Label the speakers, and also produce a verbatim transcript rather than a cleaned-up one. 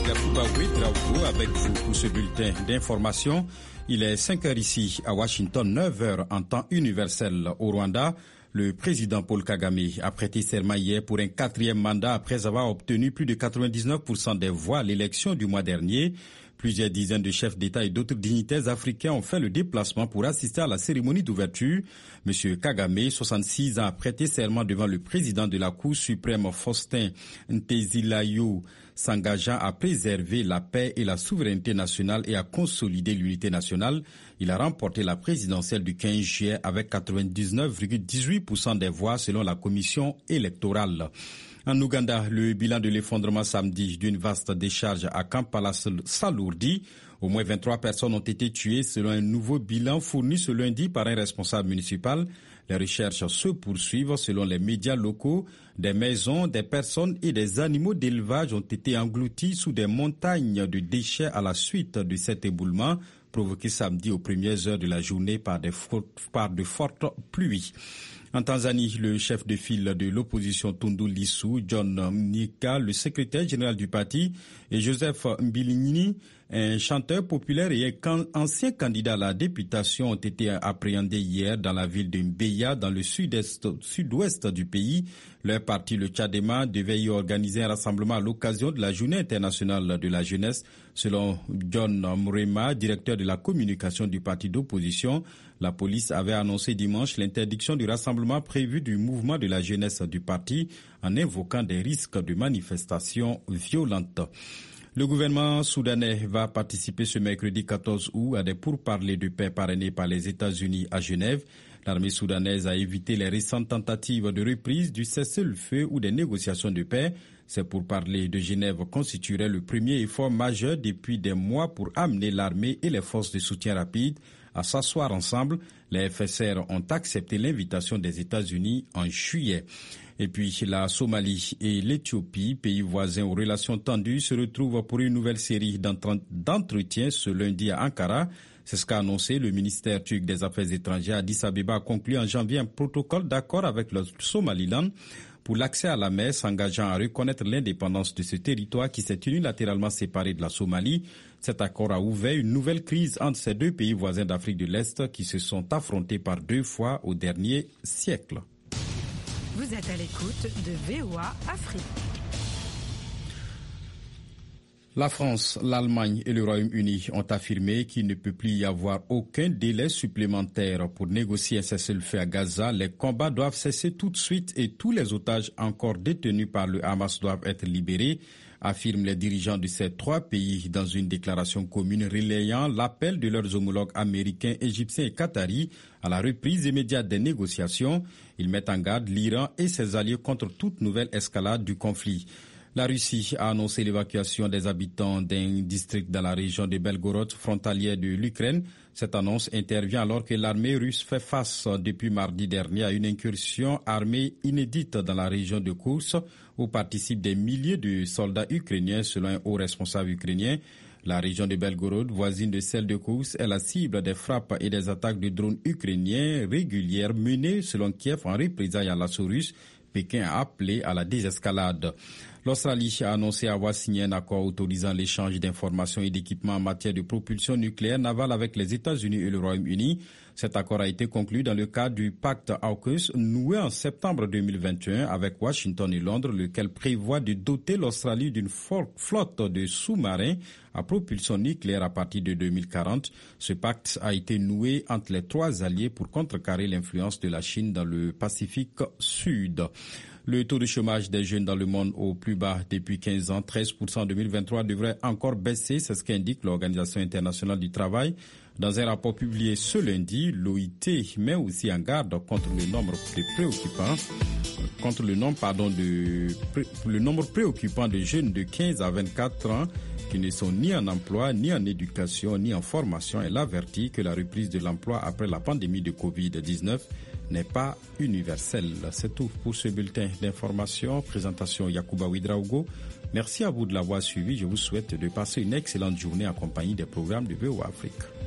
Speaker 1: Yacouba Ouedraogo avec vous pour ce bulletin d'information. Il est cinq heures ici à Washington, neuf heures en temps universel au Rwanda. Le président Paul Kagame a prêté serment hier pour un quatrième mandat après avoir obtenu plus de quatre-vingt-dix-neuf pour cent des voix à l'élection du mois dernier. Plusieurs dizaines de chefs d'État et d'autres dignitaires africains ont fait le déplacement pour assister à la cérémonie d'ouverture. Monsieur Kagame, soixante-six ans, a prêté serment devant le président de la Cour suprême, Faustin Ntezilayo, s'engageant à préserver la paix et la souveraineté nationale et à consolider l'unité nationale. Il a remporté la présidentielle du quinze juillet avec quatre-vingt-dix-neuf virgule dix-huit pour cent des voix selon la commission électorale. En Ouganda, le bilan de l'effondrement samedi d'une vaste décharge à Kampala s'alourdit. Au moins vingt-trois personnes ont été tuées selon un nouveau bilan fourni ce lundi par un responsable municipal. Les recherches se poursuivent selon les médias locaux. Des maisons, des personnes et des animaux d'élevage ont été engloutis sous des montagnes de déchets à la suite de cet éboulement provoqué samedi aux premières heures de la journée par, des par de fortes pluies. En Tanzanie, le chef de file de l'opposition Tundu Lissu, John Mnyika, le secrétaire général du parti, et Joseph Mbilinyi, un chanteur populaire et un ancien candidat à la députation, ont été appréhendés hier dans la ville de Mbeya, dans le sud-est, sud-ouest du pays. Leur parti, le Tchadema, devait y organiser un rassemblement à l'occasion de la Journée internationale de la jeunesse. Selon John Mrema, directeur de la communication du parti d'opposition, la police avait annoncé dimanche l'interdiction du rassemblement prévu du mouvement de la jeunesse du parti en invoquant des risques de manifestations violentes. Le gouvernement soudanais va participer ce mercredi quatorze août à des pourparlers de paix parrainés par les États-Unis à Genève. L'armée soudanaise a évité les récentes tentatives de reprise du cessez-le-feu ou des négociations de paix. Ces pourparlers de Genève constitueraient le premier effort majeur depuis des mois pour amener l'armée et les forces de soutien rapide à s'asseoir ensemble. Les F S R ont accepté l'invitation des États-Unis en juillet. Et puis la Somalie et l'Éthiopie, pays voisins aux relations tendues, se retrouvent pour une nouvelle série d'entretiens ce lundi à Ankara. C'est ce qu'a annoncé le ministère turc des Affaires étrangères. Addis Abeba a conclu en janvier un protocole d'accord avec le Somaliland pour l'accès à la mer, s'engageant à reconnaître l'indépendance de ce territoire qui s'est unilatéralement séparé de la Somalie. Cet accord a ouvert une nouvelle crise entre ces deux pays voisins d'Afrique de l'Est qui se sont affrontés par deux fois au dernier siècle.
Speaker 2: Vous êtes à l'écoute de V O A Afrique.
Speaker 1: La France, l'Allemagne et le Royaume-Uni ont affirmé qu'il ne peut plus y avoir aucun délai supplémentaire pour négocier un cessez-le-feu à Gaza. Les combats doivent cesser tout de suite et tous les otages encore détenus par le Hamas doivent être libérés, affirment les dirigeants de ces trois pays dans une déclaration commune relayant l'appel de leurs homologues américains, égyptiens et qataris à la reprise immédiate des négociations. Ils mettent en garde l'Iran et ses alliés contre toute nouvelle escalade du conflit. La Russie a annoncé l'évacuation des habitants d'un district dans la région de Belgorod, frontalière de l'Ukraine. Cette annonce intervient alors que l'armée russe fait face depuis mardi dernier à une incursion armée inédite dans la région de Koursk, où participent des milliers de soldats ukrainiens, selon un haut responsable ukrainien. La région de Belgorod, voisine de celle de Koursk, est la cible des frappes et des attaques de drones ukrainiens régulières menées, selon Kiev, en représailles à l'assaut russe. Pékin a appelé à la désescalade. L'Australie a annoncé avoir signé un accord autorisant l'échange d'informations et d'équipements en matière de propulsion nucléaire navale avec les États-Unis et le Royaume-Uni. Cet accord a été conclu dans le cadre du pacte AUKUS noué en septembre deux mille vingt et un avec Washington et Londres, lequel prévoit de doter l'Australie d'une flotte de sous-marins à propulsion nucléaire à partir de deux mille quarante. Ce pacte a été noué entre les trois alliés pour contrecarrer l'influence de la Chine dans le Pacifique Sud. Le taux de chômage des jeunes dans le monde au plus bas depuis quinze ans, treize pour cent en deux mille vingt-trois, devrait encore baisser, c'est ce qu'indique l'Organisation internationale du travail. Dans un rapport publié ce lundi, l'O I T met aussi en garde contre le nombre préoccupant, contre le nombre, pardon, de, le nombre préoccupant de jeunes de quinze à vingt-quatre ans qui ne sont ni en emploi, ni en éducation, ni en formation. Elle avertit que la reprise de l'emploi après la pandémie de covid dix-neuf n'est pas universelle. C'est tout pour ce bulletin d'information. Présentation Yacouba Ouedraogo. Merci à vous de l'avoir suivi. Je vous souhaite de passer une excellente journée en compagnie des programmes de V O A Afrique.